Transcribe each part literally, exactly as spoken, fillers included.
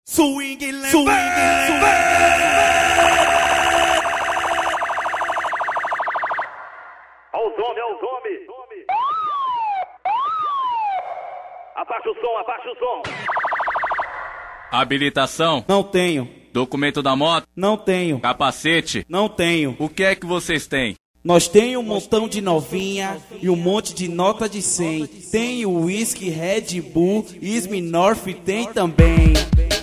Swing levado, swing levado. Olha os homens, olha os homens. Abaixa o som, abaixa o som. Habilitação? Não tenho. Documento da moto? Não tenho. Capacete? Não tenho. O que é que vocês têm? Nós tem um montão de novinha e um monte de nota de cem. Tem o whisky, Red Bull, Smirnoff tem também.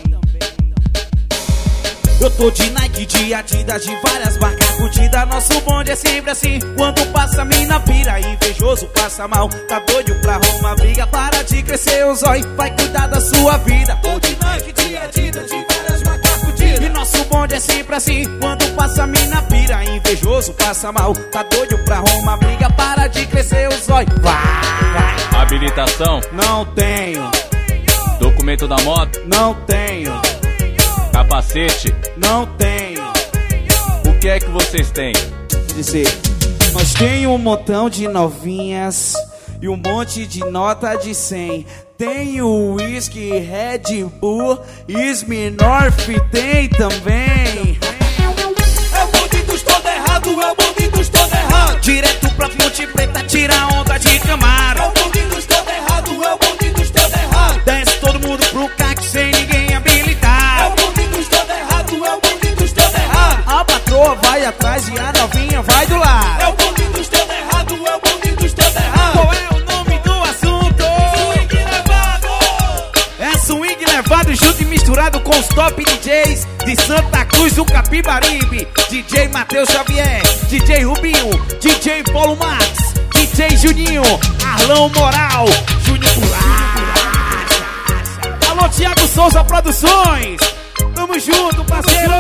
Eu tô de Nike, de Adidas, de várias marcas curtidas. Nosso bonde é sempre assim. Quando passa mina pira, invejoso passa mal. Tá doido pra arrumar briga, para de crescer o zói. Vai cuidar da sua vida. Tô de Nike, de Adidas, de várias marcas curtidas. E nosso bonde é sempre assim. Quando passa mina pira, invejoso passa mal. Tá doido pra arrumar briga, para de crescer o zói. Vai, vai. Habilitação? Não tenho. Documento da moto? Não tenho. Capacete? Não tenho. O que é que vocês têm? Dizer, nós tem um montão de novinhas e um monte de nota de cem. Tem o whisky, Red Bull, Smirnoff tem também. É o bonde dos todo errado, é o bonde dos todo errado. Direto pra Ponte Preta, tira onda de Camaro. É o bonde dos todo errado, é o bonde dos todo errado. Desce todo mundo pro C A C sem ninguém habilitar. É o bonde dos todo errado, é o bonde dos todo errado. A patroa vai atrás e a novinha vai do lado. É o bonde dos todo errado, é o bonde dos todo errado. Qual é o nome do assunto? Swing levado. É swing levado junto e misturado com os top D Js de Santa Cruz do Capibaribe. D J Matheus Xavier, D J Rubinho, D J Paulo Max, D J Juninho, Arlão Moral, Júnior Pulacha. Alô, Thiago Souza Produções. Tamo junto, parceiro.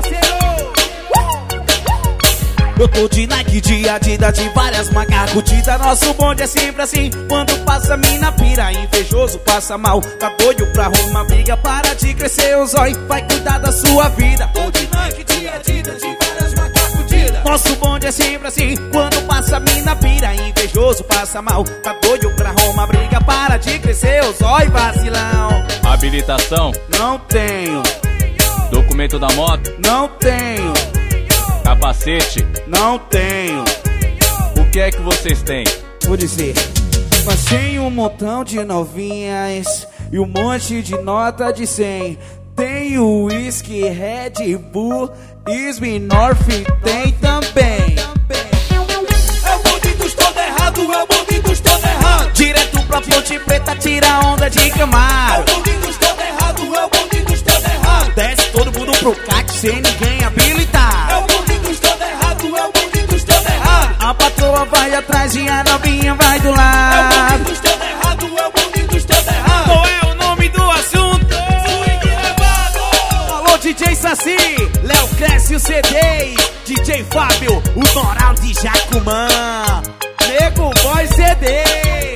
Eu tô de Nike, de Adidas, de várias marcas curtidas. Nosso bonde é sempre assim. Quando passa mina pira, invejoso passa mal. Tá doido pra arrumar briga, para de crescer o zói. Vai cuidar da sua vida. Tô de Nike, de Adidas, de várias marcas curtidas. Nosso bonde é sempre assim. Quando passa mina pira, invejoso passa mal. Tá doido pra arrumar briga, para de crescer o zói, vacilão. Habilitação? Não tenho. Documento da moto? Não tenho. Capacete? Não tenho. O que é que vocês têm? Vou dizer, nós tem um montão de novinhas e um monte de nota de cem. Tem o whisky, Red Bull, Smirnoff tem também. É o bonde dos todo errado, é o bonde dos todo errado. Direto pra Ponte Preta, tira onda de É Camaro. o bonde dos todo errado, é o bonde dos todo errado. Desce todo mundo pro C A C sem ninguém É habilitar. o bonde dos todo errado, é o bonde dos todo errado. A patroa vai atrás e a novinha vai do É o lado. bonde dos todo errado, é o bonde dos todo errado. Qual é o nome do assunto? Swing levado. Alô, D J Saci, Léo Cresce o C D, D J Fábio, o Moral de Jacumã, Nego Boy C D.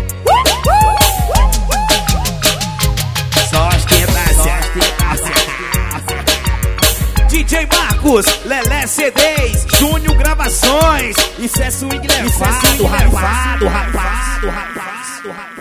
Só as tentações. D J Marcos, Lelé C Ds, Júnior Gravações. Isso é swing levado, rapado, rapado, rapado.